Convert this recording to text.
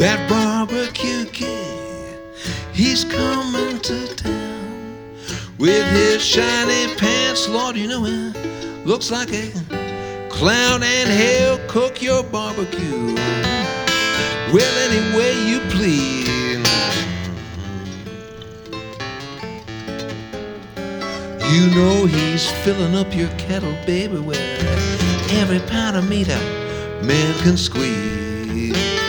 That barbecue king, he's coming to town with his shiny pants. Lord, you know it looks like a clown, and he'll cook your barbecue well any way you please. You know he's filling up your kettle, baby, with every pound of meat a man can squeeze.